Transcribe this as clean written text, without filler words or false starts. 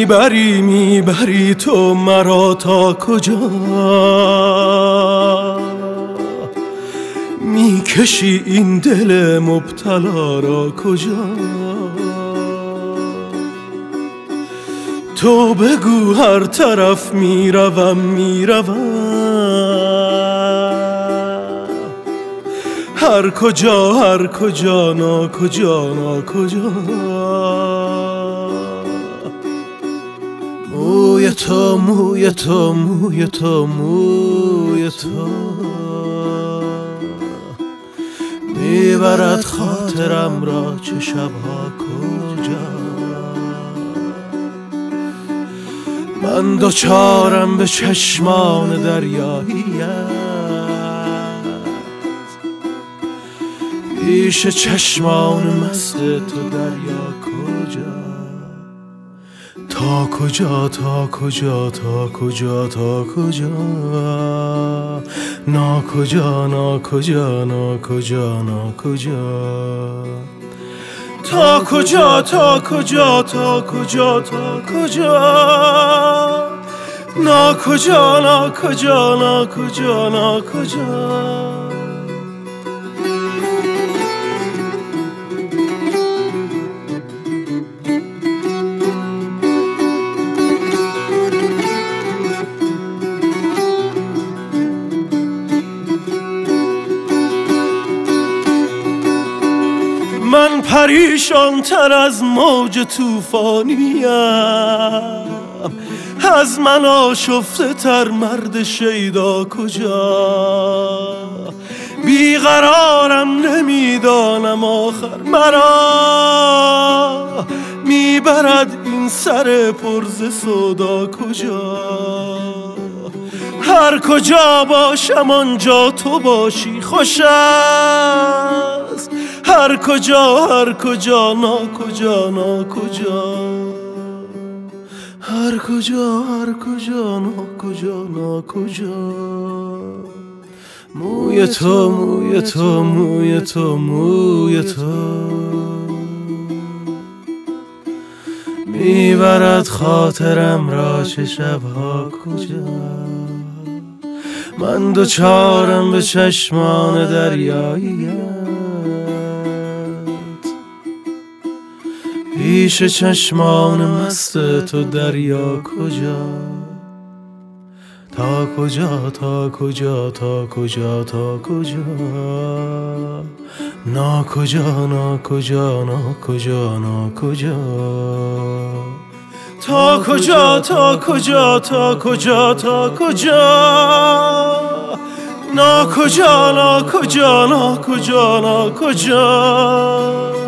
میبری تو مرا تا کجا، میکشی این دل مبتلا را کجا. تو بگو هر طرف میروم هر کجا ناکجا موی تو میبرد خاطرم را چه شبها کجا. من دوچارم به چشمان دریاییت، پیش چشمان مست تو دریا کجا. تا کجا ناکجا تا کجا ناکجا. من پریشان تر از موج طوفانیم، از من آشفته تر مرد شیدا کجا. بیقرارم نمیدانم آخر مرا میبرد این سر پر ز سودا کجا. هر کجا باشم آنجا تو باشی خوش است، هر کجا ناکجا موی تو میبرد خاطرم را چه شبها کجا. من دوچارم به چشمان دریاییت، پیش چشمان مست تو دریا کجا. تا کجا ناکجا تا کجا ناکجا